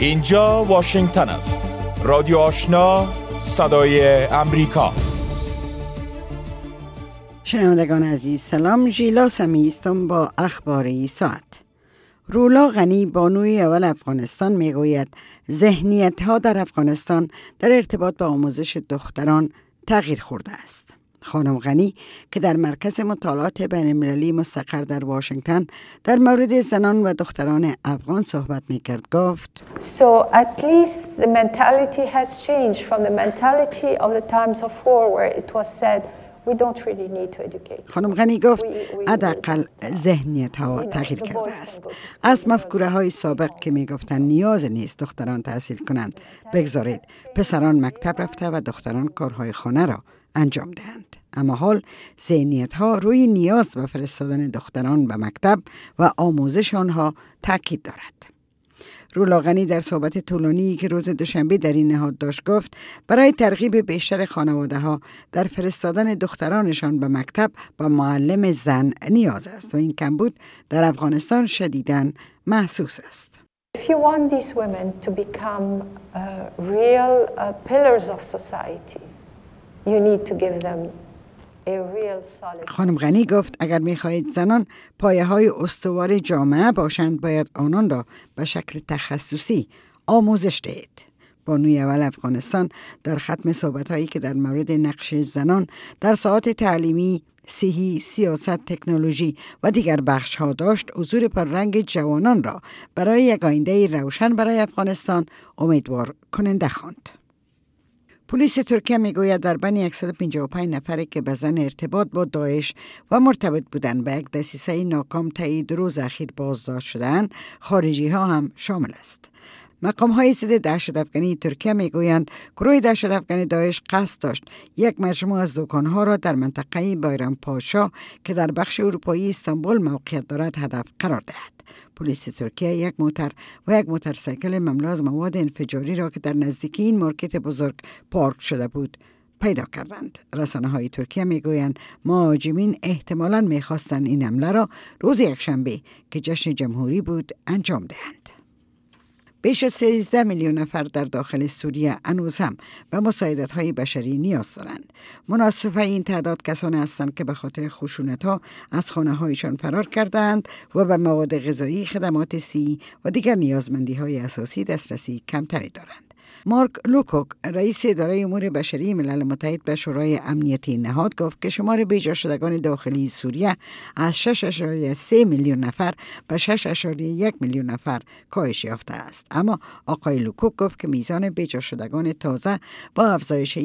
اینجا واشنگتن است. رادیو آشنا، صدای امریکا. شنوندگان عزیز سلام. ژیلا سمی هستم با اخبار ساعت. رولا غنی بانوی اول افغانستان میگوید ذهنیت‌ها در افغانستان در ارتباط با آموزش دختران تغییر خورده است. خانم غنی که در مرکز مطالعات بین‌المللی مستقر در واشنگتن در مورد زنان و دختران افغان صحبت می‌کرد گفت So at least the mentality has changed from the mentality of the times of war where it was said we don't really need to educate. خانم غنی گفت حداقل ذهنیت ها تغییر کرده است. از مفکوره های سابق که می گفتن نیاز نیست دختران تحصیل کنند، بگذارید پسران مکتب رفته و دختران کارهای خانه را انجام دهند. اما حال ذهنیت ها روی نیاز به فرستادن دختران به مکتب و آموزش آنها تاکید دارد. رولا غنی در صحبت طولانی که روز دوشنبه در این نهاد داشت گفت برای ترغیب بیشتر خانواده ها در فرستادن دخترانشان به مکتب با معلم زن نیاز است و این کمبود در افغانستان شدیداً محسوس است. If you want these women to become real pillars of society, you need to give them a real solid. خانم غنی گفت اگر می‌خواهید زنان پایه‌های استوار جامعه باشند باید آنان را به شکل تخصصی آموزش دهید. بانوی اول افغانستان در ختم صحبت‌هایی که در مورد نقش زنان در ساحات تعلیمی، صحی، سیاست، تکنولوژی و دیگر بخش‌ها داشت، حضور پررنگ جوانان را برای یک آینده روشن برای افغانستان امیدوار کننده خواند. پلیس ترکیه میگوید در بین 155 نفری که به ظن ارتباط با داعش و مرتبط بودند به یک دسیسه ناکام طی 2 روز اخیر بازداشت شدند، خارجی ها هم شامل است. مقام های ضد دهشت افغانی ترکیه میگویند گروه دهشت افغانی داعش قصد داشت یک مجموعه از دکانها را در منطقه بایرام پاشا که در بخش اروپایی استانبول موقعیت دارد هدف قرار دهد. پلیس ترکیه یک موتر و یک موتورسیکل مملو از مواد انفجاری را که در نزدیکی این مارکت بزرگ پارک شده بود پیدا کردند. رسانه‌های ترکیه میگویند مهاجمین احتمالاً می‌خواستند این حمله را روز یکشنبه که جشن جمهوری بود انجام دهند. بیش از 13 میلیون نفر در داخل سوریه هنوز هم به مساعدت‌های بشری نیاز دارند. مناسب این تعداد کسانی هستند که به خاطر خشونت‌ها از خانه‌هایشان فرار کردند و به مواد غذایی، خدمات صحی و دیگر نیازمندی‌های اساسی دسترسی کمتری دارند. مارک لوکوک رئیس اداره امور بشری ملل متحد به شورای امنیتی نهاد گفت که شمار بیجا شدگان داخلی سوریه از 6.3 میلیون نفر به 6.1 میلیون نفر کاهش یافته است. اما آقای لوکوک گفت که میزان بیجا شدگان تازه با افزایش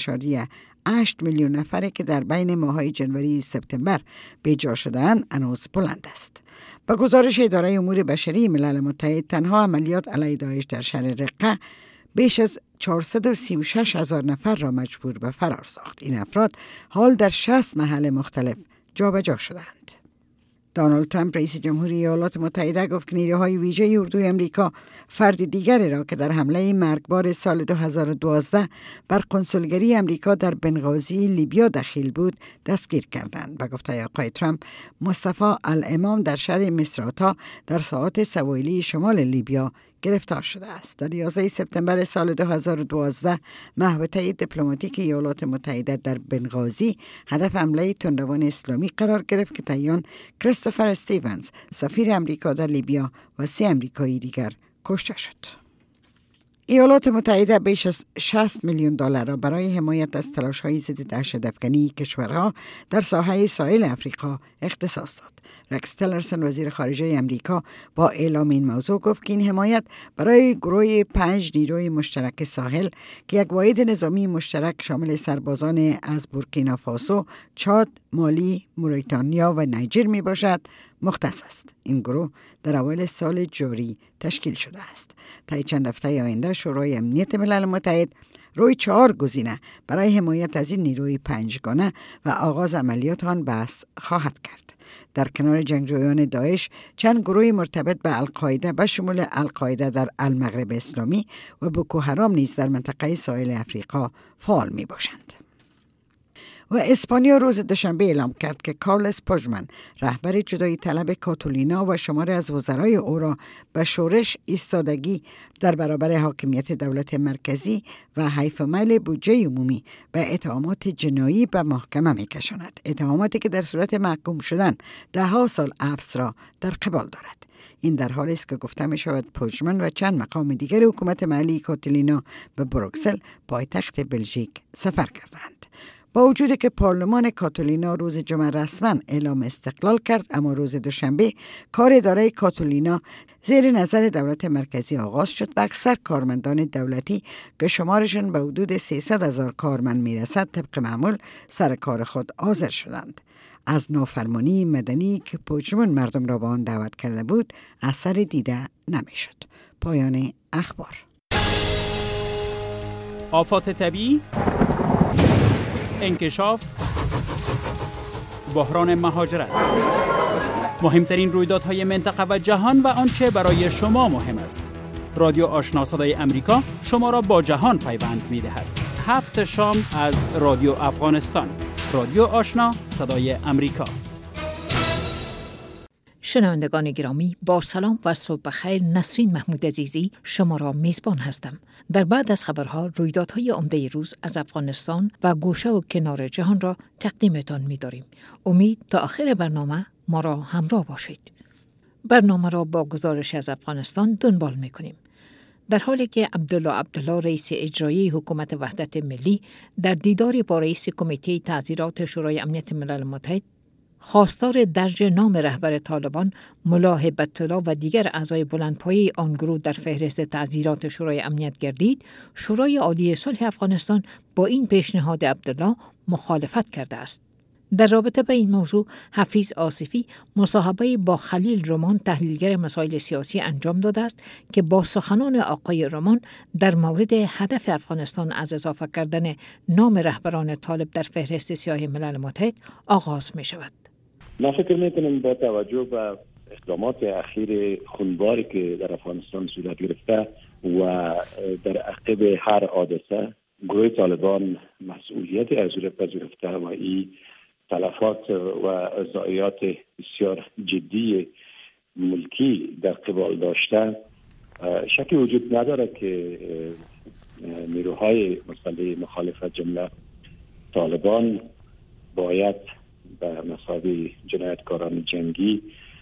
1.8 میلیون نفری که در بین ماه‌های جنوری سپتامبر بیجا شدند هنوز بلند است. با گزارش اداره امور بشری ملل متحد تنها عملیات علیه داعش در شهر رقه بیش از 436,000 نفر را مجبور به فرار ساخت. این افراد حال در 60 محل مختلف جابجا شدند. دونالد ترامپ رئیس جمهوری ایالات متحده گفت که نیروهای ویژه اردوی امریکا فرد دیگری را که در حمله مرگبار سال 2012 بر کنسولگری امریکا در بنغازی لیبیا دخیل بود دستگیر کردند. به گفته آقای ترامپ، مصطفی الامام در شهر مصراتا در ساحات سواحلی شمال لیبیا گرفتار شده است. در 11 سپتامبر سال 2012 محوطه دیپلماتیک ایالات متحده در بنغازی هدف حمله تندروان اسلامی قرار گرفت که طی کریستوفر استیونز سفیر امریکا در لیبیا و 3 امریکایی دیگر کشته شد. ایالات متحده بیش از 60 میلیون دلار را برای حمایت از تلاش‌های ضد دهشت افغانی کشورها در ساحل ساحل افریقا اختصاص داد. رکس تیلرسون وزیر خارجه امریکا با اعلام این موضوع گفت که این حمایت برای گروه 5 نیروی مشترک ساحل که یک واحد نظامی مشترک شامل سربازان از بورکینافاسو، چاد، مالی، موریتانیا و نیجر می باشد مختص است. این گروه در اوایل سال جاری تشکیل شده است. طی چند هفته آینده شورای امنیت ملل متحد روی 4 گزینه برای حمایت از این نیروی 5 گانه و آغاز عملیات آن بحث خواهد کرد. در کنار جنگجویان داعش چند گروه مرتبط به القاعده به شمول القاعده در المغرب اسلامی و بوکو حرام نیز در منطقه ساحل افریقا فعال می باشند. و اسپانیا روز دوشنبه اعلام کرد که کارلس پوژمن رهبر جدایی طلب کاتالینا و شماری از وزرای او را به شورش ایستادگی در برابر حاکمیت دولت مرکزی و حیف میل بودجه عمومی و اتهامات جنایی به محکمه می‌کشاند. اتهاماتی که در صورت محکوم شدن 10 سال حبس را در قبال دارد. این در حالی است که گفته می شود پوژمن و چند مقام دیگر حکومت محلی کاتالینا به بروکسل پایتخت بلژیک سفر کردند. با وجودی که پارلمان کاتالینا روز جمعه رسما اعلام استقلال کرد، اما روز دوشنبه کار اداره کاتالینا زیر نظر دولت مرکزی آغاز شد و اکثر کارمندان دولتی که شمارشان به حدود 300,000 کارمند میرسد طبق معمول سر کار خود حاضر شدند. از نافرمانی مدنی که پوژمن مردم را به آن دعوت کرده بود اثر دیده نمیشد. پایان اخبار. آفات طبیعی، انکشاف، بحران مهاجرت، مهمترین رویدادهای منطقه و جهان و آنچه برای شما مهم است. رادیو آشنا صدای امریکا شما را با جهان پیوند می‌دهد. 7 شام از رادیو افغانستان. رادیو آشنا صدای امریکا. شنوندگان گرامی، با سلام و صبح بخیر. نسرین محمود عزیزی شما را میزبان هستم. در بعد از خبرها رویدادهای عمده روز از افغانستان و گوشه و کنار جهان را تقدیمتان می‌داریم. امید تا آخر برنامه ما را همراه باشید. برنامه را با گزارش از افغانستان دنبال می‌کنیم. در حالی که عبدالله رئیس اجرایی حکومت وحدت ملی در دیداری با رئیس کمیته تعزیرات شورای امنیت ملل متحد خواستار درج نام رهبر طالبان ملا هیبت الله و دیگر اعضای بلندپایه آن گروه در فهرست تعزیرات شورای امنیت گردید، شورای عالی صلح افغانستان با این پیشنهاد عبدالله مخالفت کرده است. در رابطه با این موضوع حفیظ آصفی مصاحبه با خلیل رمان تحلیلگر مسائل سیاسی انجام داده است که با سخنان آقای رمان در مورد هدف افغانستان از اضافه کردن نام رهبران طالب در فهرست سیاه ملل متحد آغاز می شود. من فکر میکنم با توجه به اقدامات اخیر خونباری که در افغانستان صورت گرفته و در عقب هر حادثه گروه طالبان مسئولیت از او را پذیرفته و این تلفات و ضایعات بسیار جدی ملکی در قبال داشته، شکی وجود نداره که نیروهای مسلح مخالفت جمله طالبان باید به مثابه جنایتکاران جنگی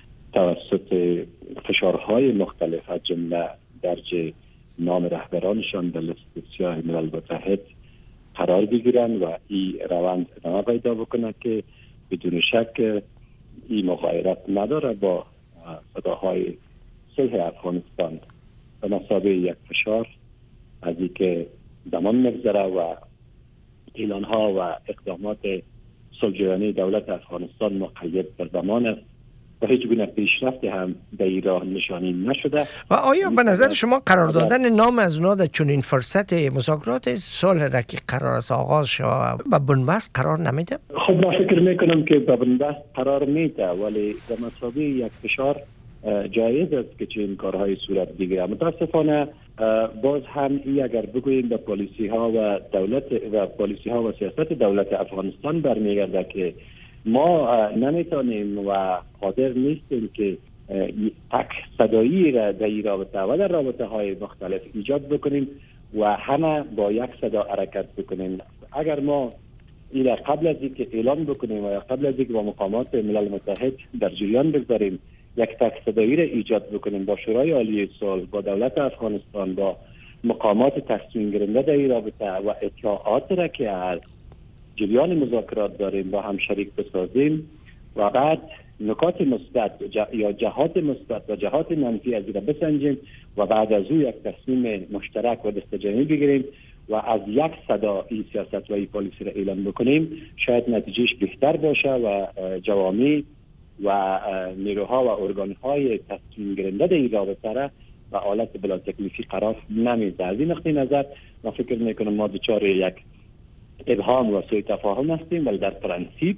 توسط فشارهای مختلف از جمله درج نام رهبرانشان در لیست سیاه ملل متحد قرار بگیرن و این روند ادامه پیدا بکنه که بدون شک این مغایرت نداره با صداهای صلح افغانستان به مثابه یک فشار از این که زمان می‌گذره و اعلان‌ها و اقدامات صلح‌جویانه دولت افغانستان مقید به زمان است و هیچ گونه پیشرفت هم در این راه نشانی نشده. و آیا به نظر شما قرار دادن نام از اونا در چنین فرصت مذاکرات صلح را که قرار است آغاز شود به بنبست قرار نمیده؟ خب من فکر میکنم که به بنبست قرار میده، ولی در مثابه یک فشار جایز است که چنین کارهای صورت بگیره. متاسفانه باز هم این اگر بگوییم به پالیسی ها و دولت و پالیسی ها و سیاست دولت افغانستان برمیگرده که ما نمیتونیم و قادر نیستیم که تک صدایی را در این رابطه و در رابطه های مختلف ایجاد بکنیم و همه با یک صدا حرکت بکنیم. اگر ما این را قبل از اینکه اعلام بکنیم و یا قبل از اینکه با مقامات ملل متحد در جریان بگذاریم یک تک صدایی را ایجاد بکنیم با شورای عالی صلح، با دولت افغانستان، با مقامات تصمیم گیرنده در این رابطه و اطلاعات را که از جریان مذاکرات داریم با هم شریک بسازیم و بعد نکات مثبت یا جهات مثبت و جهات منفی از این را بسنجیم و بعد از او یک تصمیم مشترک و دستجمعی بگیریم و از یک صدا این سیاست و این پالیسی را اعلام بکنیم، شاید نتیجهش بهتر باشه و جوامع و نیروها و ارگانهای تصمیم گیرنده در این رابطه را به حالت بلا تکلیفی قرار نمیده. از این نقطه نظر من فکر میکنم ما دچار یک ابهام و سوء تفاهم هستیم، ولی در پرانسیپ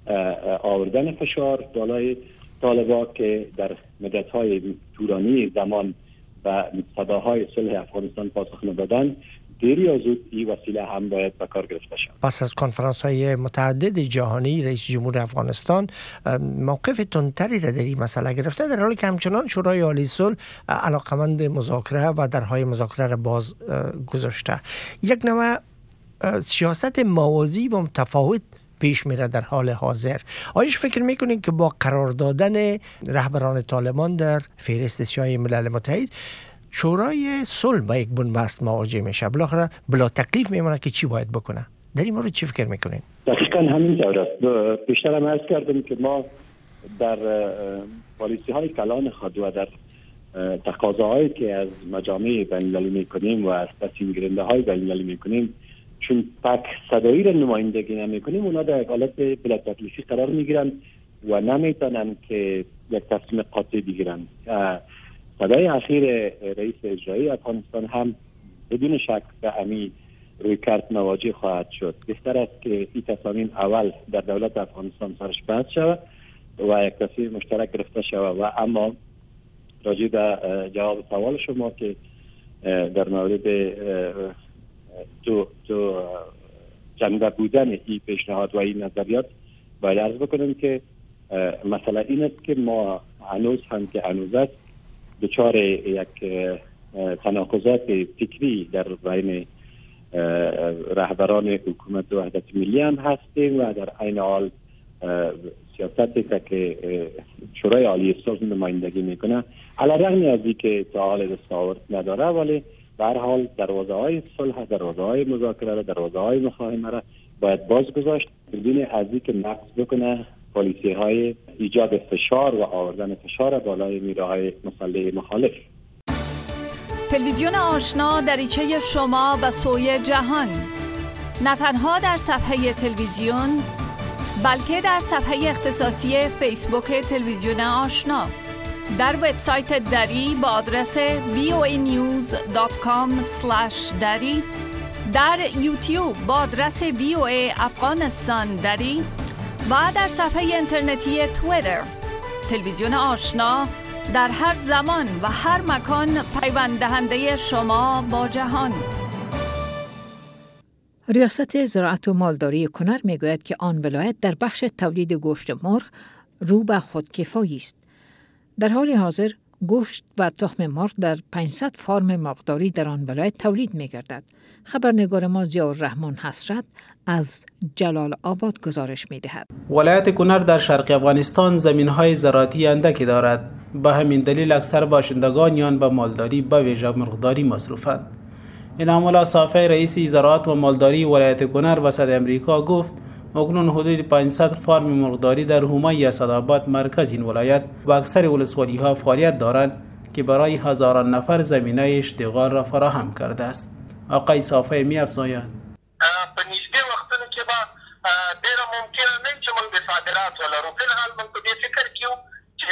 آوردن فشار بالای طالبان که در مدت‌های طولانی زمان و صداهای صلح افغانستان پاسخ ندادن دیر یا زود این وسیله هم باید به کار گرفته شود. پس از کنفرانس های متعدد جهانی رئیس جمهور افغانستان موقف تندتری را در این مسئله گرفته، در حالی که همچنان شورای عالی صلح علاقمند مذاکره و درهای مذاکره را باز گذاشته. یک نوع سیاست موازی و متفاوت پیش میره در حال حاضر. آیش فکر میکنین که با قرار دادن رهبران طالبان در فهرست سیاه ملل متحد شورای صلح با یک بنبست مواجه میشه؟ بالاخره بلا تکلیف میمونه که چی باید بکنه؟ در این مورد چی فکر میکنین؟ دقیقاً همینطور است. بیشتر هم عرض کردم که ما در پالیسی های کلان خود و در تقاضاهایی که از مجامع بین‌المللی میکنیم و از تصمیم گیرنده های بین‌المللی میکنیم، چون تک صدایی را نمایندگی نمیکنیم، اونا در حالت بلا تکلیفی قرار میگیرن و نمیتونن که یک تصمیم قاطع بگیرن. صدای اخیر رئیس اجرایی افغانستان هم بدون شک به امی روی کرد مواجه خواهد شد. بهتر است که این تصامیم اول در دولت افغانستان سرش بحث شود و یک تصمیم مشترک گرفته شود. و اما راجع به جواب سوال شما که در مورد تو جنبه بودن این پیشنهاد و این نظریات، باید عرض بکنم که مسئله این است که ما هنوز هم که هنوز است دچار یک تناقضات فکری در بین رهبران حکومت وحدت ملی هم هستیم و در عین حال سیاستی که شورای عالی صلح نمایندگی میکنه علیرغم از اینکه تا حال دستاورد نداره، ولی به هر حال دروازه های صلح، دروازه های مذاکره، دروازه های مفاهمه را باید باز گذاشت بدون از اینکه نقض بکنه پالیسی های ایجاد فشار و آوردن فشار بالای نیروهای های مسلح مخالف. تلویزیون آشنا دریچه شما به سوی جهان، نه تنها در صفحه تلویزیون بلکه در صفحه اختصاصی فیسبوک تلویزیون آشنا، در وبسایت دری با آدرس voanews.com/dari، در یوتیوب با آدرس VOA افغانستان دری و در صفحه اینترنتی توییتر. تلویزیون آشنا در هر زمان و هر مکان پیوند دهنده شما با جهان. ریاست زراعت و مالداری کنر میگوید که آن ولایت در بخش تولید گوشت مرغ رو به خودکفایی است. در حال حاضر گوشت و تخم مرغ در 500 فارم مرغداری در آن ولایت تولید می‌گردد. خبرنگار ما ضیاءالرحمن حسرت از جلال آباد گزارش می‌دهد. ولایت کنر در شرق افغانستان زمین‌های زراعتی اندکی دارد. به همین دلیل اکثر باشندگان آن به مالداری به ویژه مرغداری مصروفند. انعام‌الله صافی رئیس زراعت و مالداری ولایت کنر وسط امریکا گفت اکنون حدود 500 فارم مرغداری در حومه اسدآباد مرکز این ولایت و اکثر ولسوالی‌ها فعالیت دارند که برای هزاران نفر زمینه اشتغال را فراهم کرده است. آقای صافی می‌افزاید په نږدې وختونو کې به ډېره ممکنه نه چې موږ د صادرات ولرو. فلحال موږ په دې فکر کې یو چې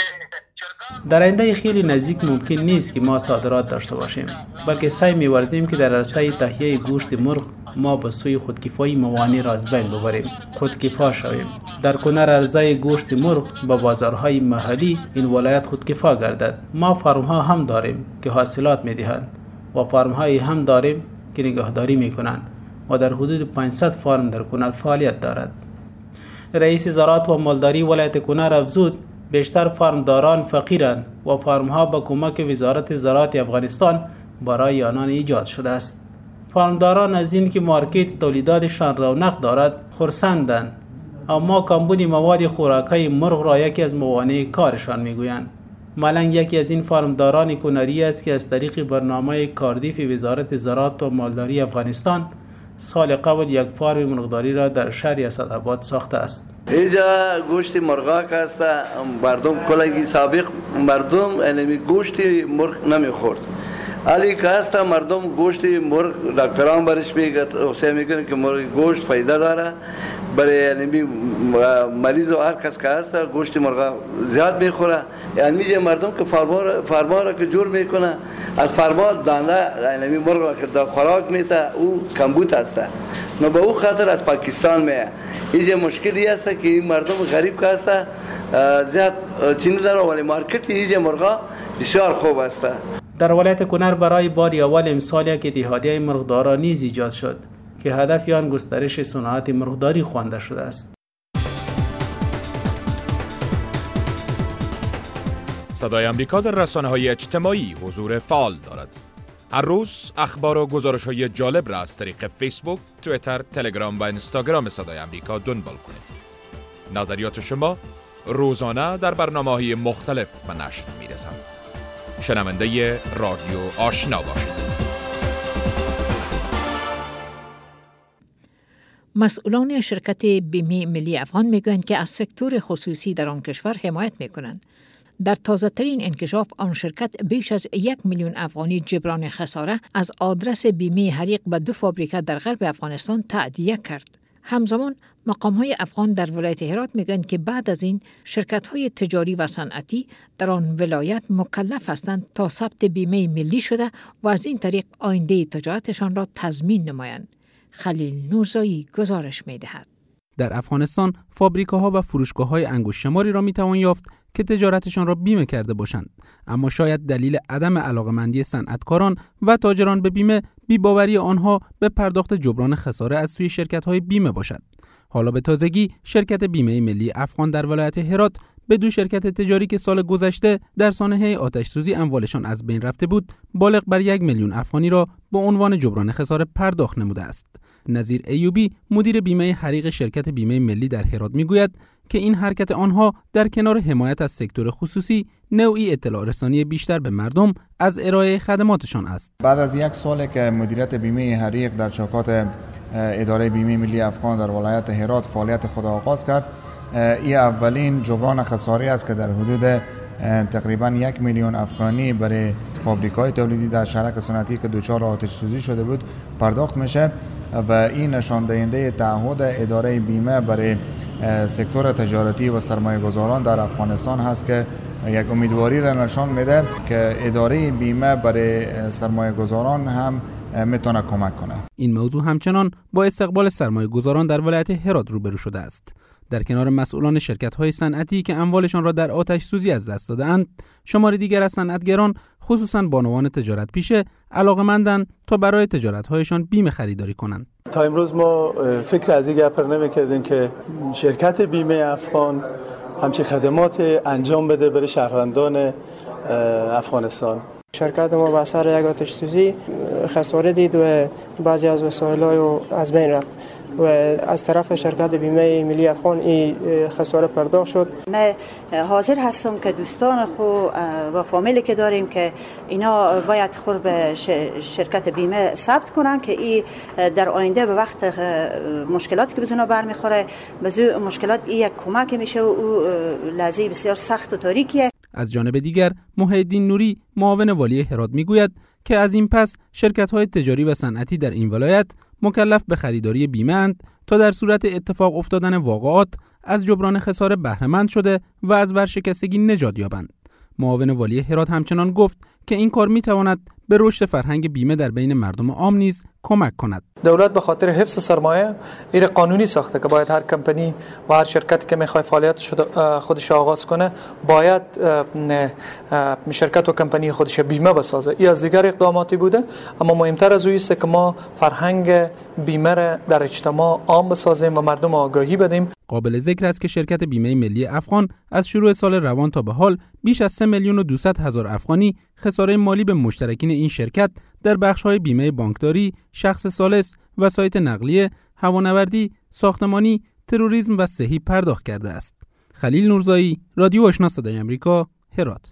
در آینده خیلی نزدیک ممکن نیست که ما صادرات داشته باشیم، بلکه سعی می‌ورزیم که در عرصه تهیه گوشت مرغ ما به سوی خودکفایی موانع را از بین ببریم، خودکفا شویم. در کنر عرضه گوشت مرغ به بازارهای محلی این ولایت خودکفا گردد. ما فارم‌ها هم داریم که حاصلات می‌دهند و فارم‌هایی هم داریم که نگهداری می‌کنند و در حدود 500 فارم در کنر فعالیت دارد. رئیس زراعت و مالداری ولایت کنر افزود بیشتر فارمداران فقیرند و فارم‌ها با کمک وزارت زراعت افغانستان برای آنان ایجاد شده است. فارمداران از این که مارکت تولیداتشان رونق دارد خرسندند، اما کمبود مواد خوراکی مرغ را یکی از موانع کارشان میگویند. ملنگ یکی از این فارمداران کنری است که از طریق برنامه کاردیف وزارت زراعت و مالداری افغانستان سال قبل یک فارم مرغداری را در شهر اسدآباد ساخته است. اینجا گوشت مرغ است، مردم کلگی سابق مردم اینمی گوشت مرغ نمیخورد. علی که است مردم گوشت مرغ دکتران برش میگه توصیه میکنه که مرغ گوشت فایده داره برای مریض و هر کس که هست گوشت مرغ زیاد میخوره. یعنی مردم که فرما را که جور میکنه از فرما دانه یعنی مرغ را که در خوراک میته او کمبود است. نه به او خاطر از پاکستان میه. اینجا مشکلی است که این مردم غریب که هست زیاد چینی داره ولی مارکت اینجا مرغ بسیار خوب است. در ولایت کنر برای بار اول امسال یک اتحادیه مرغداران نیز ایجاد شد که هدف آن گسترش صنعت مرغداری خوانده شده است. صدای آمریکا در رسانه‌های اجتماعی حضور فعال دارد. هر روز اخبار و گزارش‌های جالب را از طریق فیسبوک، توییتر، تلگرام و اینستاگرام صدای آمریکا دنبال کنید. نظریات شما روزانه در برنامه‌های مختلف به نشر می‌رسند. شنونده رادیو آشنا باشید. مسئولان شرکت بیمه ملی افغان میگویند که از سکتور خصوصی در آن کشور حمایت میکنند. در تازه‌ترین انکشاف آن شرکت بیش از 1 میلیون افغانی جبران خساره از آدرس بیمه حریق به 2 فابریکه در غرب افغانستان تأدیه کرد. همزمان مقام‌های افغان در ولایت هرات میگویند که بعد از این شرکت‌های تجاری و صنعتی در آن ولایت مکلف هستند تا ثبت بیمه ملی شده و از این طریق آینده تجارتشان را تضمین نمایند. خلیل نورزایی گزارش می‌دهد. در افغانستان فابریکاها و فروشگاه‌های انگشت شماری را می‌توان یافت که تجارتشان را بیمه کرده باشند، اما شاید دلیل عدم علاقه‌مندی صنعتکاران و تاجران به بیمه بی‌باوری آنها به پرداخت جبران خساره از سوی شرکت‌های بیمه باشد. حالا به تازگی شرکت بیمه ملی افغان در ولایت هرات به 2 شرکت تجاری که سال گذشته در سانحه آتش‌سوزی اموالشان از بین رفته بود، بالغ بر 1 میلیون افغانی را به عنوان جبران خساره پرداخت نموده است. نظیر ایوبی، مدیر بیمه حریق شرکت بیمه ملی در هرات میگوید که این حرکت آنها در کنار حمایت از سکتور خصوصی نوعی اطلاع رسانی بیشتر به مردم از ارائه خدماتشان است. بعد از 1 سال که مدیریت بیمه حریق در چوکات اداره بیمه ملی افغان در ولایت هرات فعالیت خود آغاز کرد، این اولین جبران خساره است که در حدود تقریبا 1 میلیون افغانی برای فابریک‌های تولیدی در شرک صنعتی که دچار آتش سوزی شده بود پرداخت میشه و این نشان دهنده تعهد اداره بیمه برای سکتور تجارتی و سرمایه‌گذاران در افغانستان هست که یک امیدواری را نشان میده که اداره بیمه برای سرمایه‌گذاران هم میتونه کمک کنه. این موضوع همچنان با استقبال سرمایه‌گذاران در ولایت هرات روبرو شده است. در کنار مسئولان شرکت‌های صنعتی که اموالشان را در آتش سوزی از دست داده‌اند، شماری دیگر از صنعتگران خصوصاً بانوان تجارت پیشه علاقه‌مندند تا برای تجارت‌هایشان بیمه خریداری کنند. تا امروز ما فکر از این گپ نمی‌کردیم که شرکت بیمه افغان همچین خدمات انجام بده برای شهروندان افغانستان. شرکت ما به اثر یک آتش سوزی خساره دید و بعضی از وسایل از بین رفت و از طرف شرکت بیمه ملی افغان این خساره پرداخت شد. من حاضر هستم که دوستان خو و فامیلی که داریم که اینا باید خود به شرکت بیمه ثبت کنن که این در آینده به وقت مشکلاتی که بزنه برمیخوره به مشکلات این یک کمک میشه و او لحظه بسیار سخت و تاریکیه. از جانب دیگر محیدین نوری معاون والی هرات میگوید که از این پس شرکت‌های تجاری و صنعتی در این ولایت مکلف به خریداری بیمه اند تا در صورت اتفاق افتادن واقعات از جبران خساره بهره مند شده و از ورشکستگی نجات یابند. معاون والی هرات همچنان گفت که این کار میتواند به رشد فرهنگ بیمه در بین مردم عام نیز کمک کند. دولت به خاطر حفظ سرمایه این قانونی ساخته که باید هر کمپانی و هر شرکتی که میخواد فعالیت خودش آغاز کنه باید شرکت و کمپانی خودش بیمه بسازه. این از دیگر اقداماتی بوده، اما مهمتر از او است که ما فرهنگ بیمه را در اجتماع عام بسازیم و مردم آگاهی بدیم. قابل ذکر است که شرکت بیمه ملی افغان از شروع سال روان تا به حال بیش از 3,200,000 افغانی خساره مالی به مشترکین این شرکت در بخش‌های بیمه بانکداری، شخص ثالث، وسایط نقلیه، هوانوردی، ساختمانی، تروریسم و صحی پرداخت کرده است. خلیل نورزایی، رادیو آشنا صدای آمریکا، هرات.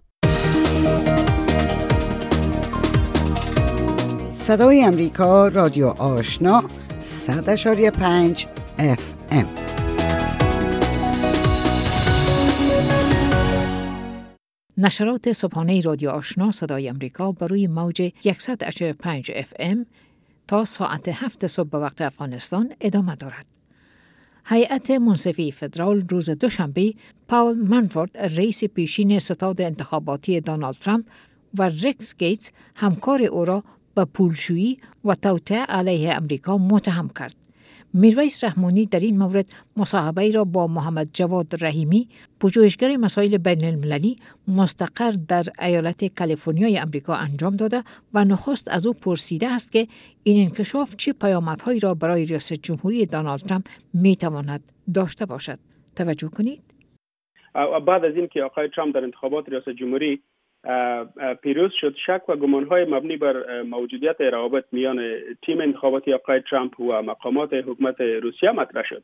صدای آمریکا، رادیو آشنا 100.5 FM. نشرات صبحانه رادیو آشنا صدای آمریکا بر روی موج 100.5 FM تا ساعت 7 صبح به وقت افغانستان ادامه دارد. هیئت منصفی فدرال روز دوشنبه پاول منفورد رئیس پیشین ستاد انتخاباتی دونالد ترامپ و ریکس گیتس همکار او را به پولشویی و توطئه علیه امریکا متهم کرد. میرویس رحمانی در این مورد مصاحبه را با محمد جواد رحیمی، پژوهشگر مسائل بین المللی مستقر در ایالت کالیفرنیای امریکا انجام داده و نخست از او پرسیده است که این انکشاف چه پیامدهایی را برای ریاست جمهوری دونالد ترامپ میتواند داشته باشد. توجه کنید. بعد از اینکه آقای ترامپ در انتخابات ریاست جمهوری پیروز شد، شک و گمانهای مبنی بر موجودیت روابط میان تیم انتخاباتی آقای ترامپ و مقامات حکومت روسیه مطرح شد.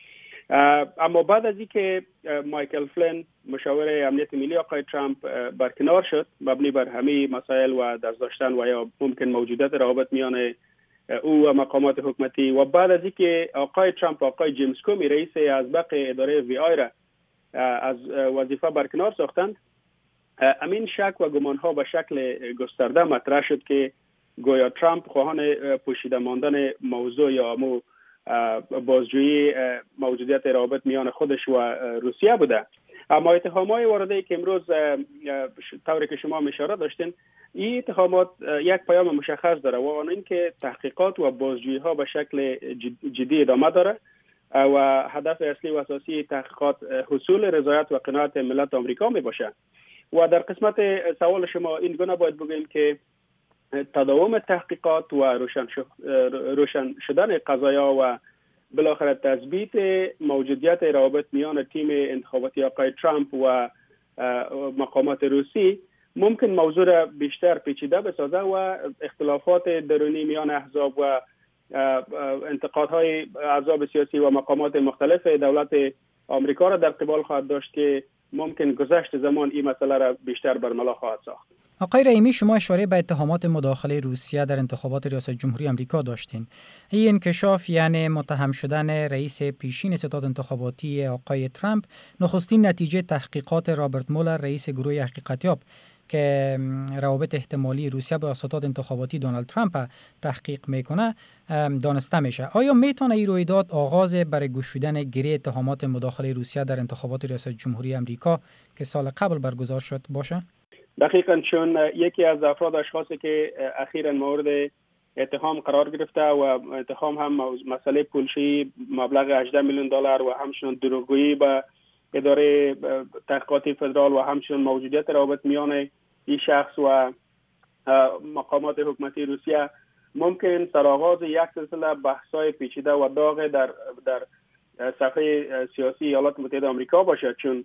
اما بعد از اینکه مایکل فلین مشاور امنیت ملی آقای ترامپ برکنار شد مبنی بر همه مسائل و دست داشتن و یا ممکن موجودیت روابط میان او و مقامات حکومتی و بعد از اینکه آقای ترامپ آقای جیمز کومی رئیس اسبق اداره وی آی را از وظیفه برکنار ساختند، امین شک و گمانها به شکل گسترده مطرح شد که گویا ترامپ خواهان پوشیده ماندن موضوع یا بازجویی موجودیت روابط میان خودش و روسیه بوده. اما اتهامات وارده که امروز طوری که شما اشاره داشتین، این اتهامات یک پیام مشخص داره و آن این که تحقیقات و بازجویی ها به شکل جدی ادامه داره و هدف اصلی و اساسی تحقیقات حصول رضایت و قناعت ملت آمریکا می باشه. و در قسمت سوال شما این گونه باید بگوییم که تداوم تحقیقات و روشن شدن قضایا و بالاخره تثبیت موجودیت روابط میان تیم انتخاباتی آقای ترامپ و مقامات روسی ممکن موضوع را بیشتر پیچیده بسازه و اختلافات درونی میان احزاب و انتقادهای احزاب سیاسی و مقامات مختلف دولت آمریکا را در قبال خواهد داشت که ممکن گذشت زمان این مسئله را بیشتر برملا خواهد ساخت. آقای رحیمی، شما اشاره به اتهامات مداخله روسیه در انتخابات ریاست جمهوری آمریکا داشتین. این انکشاف یعنی متهم شدن رئیس پیشین ستاد انتخاباتی آقای ترامپ نخستین نتیجه تحقیقات رابرت مولر رئیس گروه حقیقتیاب که روابط احتمالی روسیه با ستاد انتخاباتی دونالد ترامپ تحقیق میکنه دانسته میشه. آیا میتونه این رویداد آغاز برای گوش دادن گره اتهامات مداخله روسیه در انتخابات ریاست جمهوری آمریکا که سال قبل برگزار شد باشه؟ دقیقاً، چون یکی از افراد اشخاصی که اخیراً مورد اتهام قرار گرفته و اتهام هم مسئله پولشی مبلغ 18 میلیون دلار و همچنین دروغگویی به اداره تحقیقاتی فدرال و همچنین موجودیت روابط میان این شخص و مقامات حکومتی روسیه ممکن سرآغاز یک سلسله بحث‌های پیچیده و داغ در صفحه سیاسی ایالات متحده آمریکا باشه، چون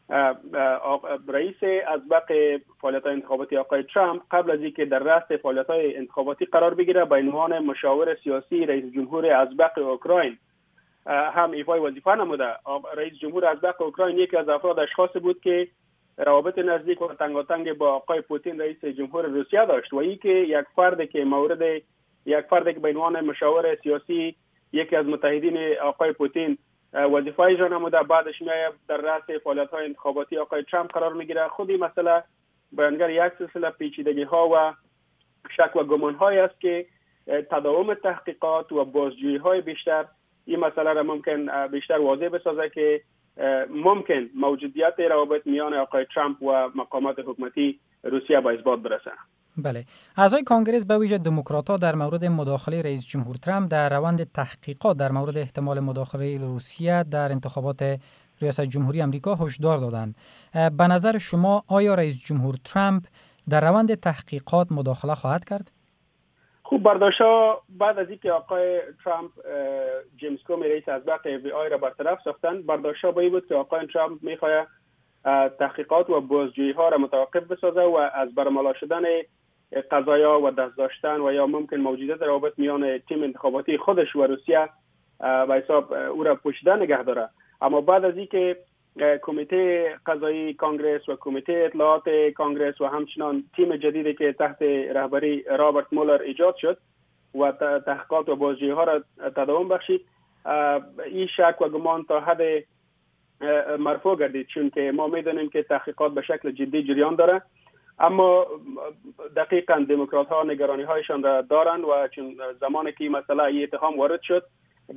رئیس اسبق فعالیت‌های انتخاباتی آقای ترامپ قبل از اینکه در رأس فعالیت‌های انتخاباتی قرار بگیره به عنوان مشاور سیاسی رئیس جمهور اسبق اوکراین هم ایفای وظیفه نموده. رئیس جمهور اسبق اوکراین یکی از افراد اشخاصی بود که روابط نزدیک و تنگاتنگ با آقای پوتین رئیس جمهور روسیه داشت و اینکه یک فرد که به عنوان مشاور سیاسی یکی از متحدین آقای پوتین وظیفه اجرا نموده بعدش میاد در رأس فعالیت‌های انتخاباتی آقای ترامپ قرار میگیره. خود این مسئله بیانگر یک سلسله پیچیدگی‌ها و شک و گمان‌هایی است که تداوم تحقیقات و بازجویی‌های بیشتر این مسئله را ممکن بیشتر واضح بسازه که ممکن موجودیت روابط میان آقای ترامپ و مقامات حکومتی روسیه به اثبات برسه. بله، اعضای کانگرس به ویژه دموکرات‌ها در مورد مداخله رئیس جمهور ترامپ در روند تحقیقات در مورد احتمال مداخله روسیه در انتخابات ریاست جمهوری آمریکا هشدار دادند. به نظر شما آیا رئیس جمهور ترامپ در روند تحقیقات مداخله خواهد کرد؟ خوب برداشتا بعد از اینکه آقای ترامپ جیمز کومی رئیس اسبق وی آی را برطرف ساختند، برداشتا به این بود که آقای ترامپ میخواد تحقیقات و بازجویی ها را متوقف بسازه و از برملا شدن قضایا و دست داشتن و یا ممکن موجودیت روابط میان تیم انتخاباتی خودش و روسیه به حساب او را پوشیده نگه داره. اما بعد از اینکه کمیته قضایی کانگرس و کمیته اطلاعات کانگرس و همچنان تیم جدیدی که تحت رهبری رابرت مولر ایجاد شد و تحقیقات و بازجویی ها را تداوم بخشید، این شک و گمان تا حد مرفوع گردید، چون که ما میدونیم که تحقیقات به شکل جدی جریان داره. اما دقیقاً دموکرات ها نگرانی هایشان را دارند و چون زمانی که این مسئله این اتهام وارد شد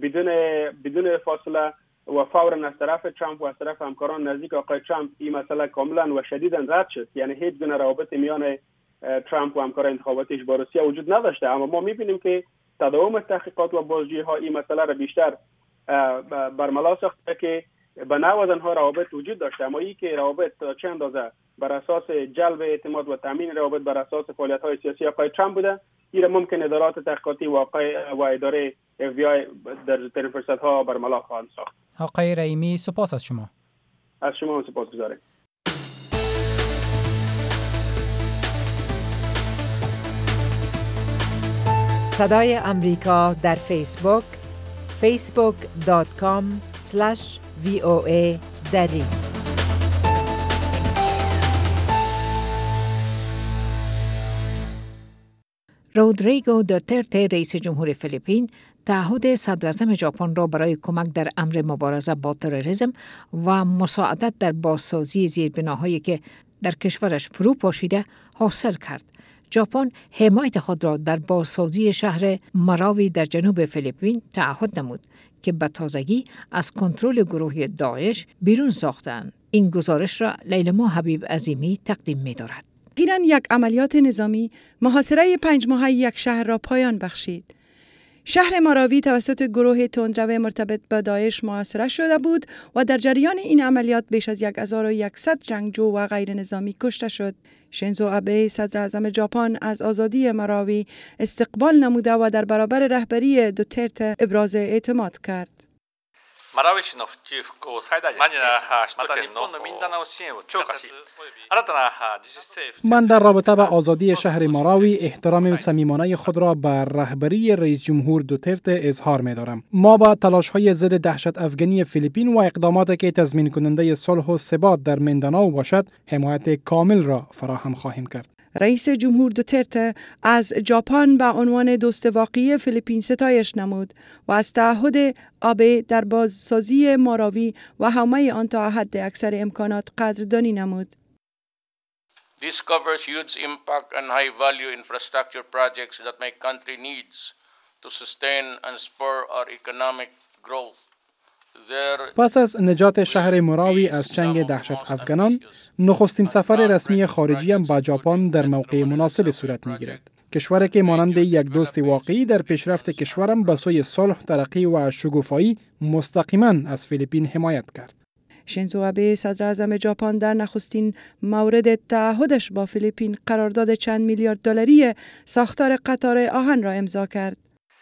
بدون فاصله و فوراً از طرف ترامپ و از طرف همکاران نزدیک آقای ترامپ این مسئله کاملا و شدیداً رد شد. یعنی هیچ گونه روابط میان ترامپ و همکاران انتخاباتیش با روسیه وجود نداشته. اما ما میبینیم که تداوم تحقیقات و بازجویی ها این مسئله را بیشتر برملا ساخته که به نوع آنها روابط وجود داشته، اما این که روابط چه اندازه بر اساس جلب اعتماد و تامین روابط بر اساس فعالیت های سیاسی آقای ترامپ بوده، این ممکن ادارات تحقیقاتی و اداره FBI در ترین فرصت ها برملا خواهند ساخت. آقای رحیمی، سپاس از شما. از شما سپاسگزارم. صدای امریکا در فیسبوک facebook.com/VOA دری. رودریگو دوترته رئیس جمهور فیلیپین تعهد صدراعظم ژاپن را برای کمک در امر مبارزه با تروریسم و مساعدت در بازسازی زیربناهایی که در کشورش فرو پاشیده حاصل کرد. ژاپن حمایت خود را در بازسازی شهر مراوی در جنوب فیلیپین تعهد نمود که به تازگی از کنترل گروه داعش بیرون ساختند. این گزارش را لیلما حبیب عظیمی تقدیم می‌دارد. اخیراً یک عملیات نظامی محاصره 5 ماهه یک شهر را پایان بخشید. شهر ماراوی توسط گروه تندرو مرتبط با داعش محاصره شده بود و در جریان این عملیات بیش از 1100 جنگجو و غیر نظامی کشته شد. شینزو آبه صدر اعظم ژاپن از آزادی ماراوی استقبال نموده و در برابر رهبری دوترته ابراز اعتماد کرد. من در رابطه با آزادی شهر ماراوی احترام صمیمانه خود را بر رهبری رئیس جمهور دوترته اظهار می دارم. ما با تلاش‌های ضد دهشت افغانی فیلیپین و اقداماتی که تضمین کننده صلح و ثبات در منداناو باشد، حمایت کامل را فراهم خواهیم کرد. رئیس جمهور دوترته از ژاپن به عنوان دوست واقعی فیلیپین ستایش نمود و از تعهد آبه در بازسازی ماراوی و حمایت آن تا حد اکثر امکانات قدردانی نمود. This covers huge impact and high value infrastructure projects that my country needs to sustain and spur our economic growth. پس از نجات شهر ماراوی از چنگ دهشت افغانان، نخستین سفر رسمی خارجیم به ژاپن در موقع مناسب صورت می‌گیرد. کشوری که مانند یک دوست واقعی در پیشرفت کشورم به سوی صلح، ترقی و شکوفایی مستقیما از فیلیپین حمایت کرد. شینزو آبه صدر اعظم ژاپن در نخستین مورد تعهدش با فیلیپین قرارداد چند میلیارد دلاری ساختار قطار آهن را امضا کرد.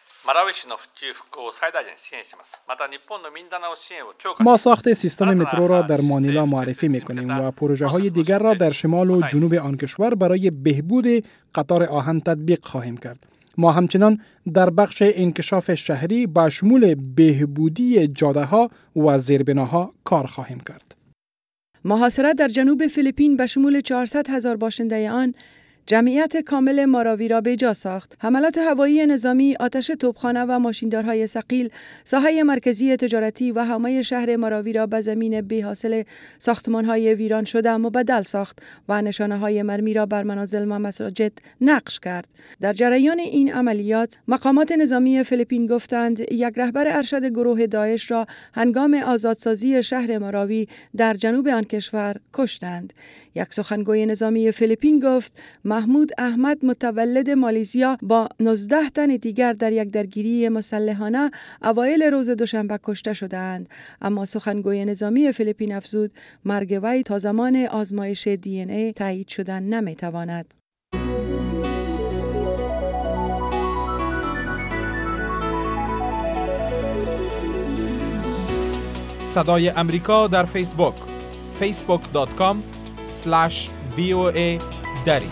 ما ساخت سیستم مترو را در مانیلا معرفی می‌کنیم و پروژه‌های دیگر را در شمال و جنوب آن کشور برای بهبود قطار آهن تطبیق خواهیم کرد. ما همچنان در بخش انکشاف شهری با شمول بهبودی جاده‌ها و زیربناها کار خواهیم کرد. محاصره در جنوب فیلیپین به شمول 400,000 باشنده آن جمعیت کامل ماراوی را به جا ساخت. حملات هوایی نظامی، آتش توپخانه و ماشیندارهای ثقیل، ساحه مرکزی تجارتی و حمایت شهر ماراوی را به زمین بی‌حاصل ساختمان‌های ویران شده مبدل ساخت و نشانه‌های مرمی را بر منازل و مساجد نقش کرد. در جریان این عملیات، مقامات نظامی فیلیپین گفتند یک رهبر ارشد گروه داعش را هنگام آزادسازی شهر ماراوی در جنوب آن کشور کشتند. یک سخنگوی نظامی فیلیپین گفت محمود احمد متولد مالزیا با 19 تن دیگر در یک درگیری مسلحانه اوایل روز دوشنبه کشته شدند، اما سخنگوی نظامی فیلیپین افزود مرگ وی تا زمان آزمایش DNA تایید شدن نمیتواند. صدای امریکا در فیسبوک facebook.com/VOA دری.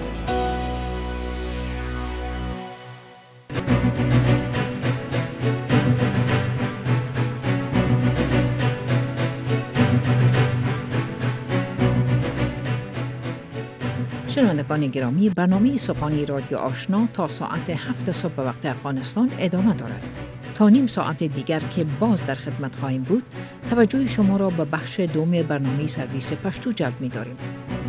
شنوندگان گرامی، برنامه صبحانی رادیو آشنا تا ساعت 7 صبح به وقت افغانستان ادامه دارد. تا نیم ساعت دیگر که باز در خدمت خواهیم بود، توجه شما را به بخش دوم برنامه سرویس پشتو جلب می داریم.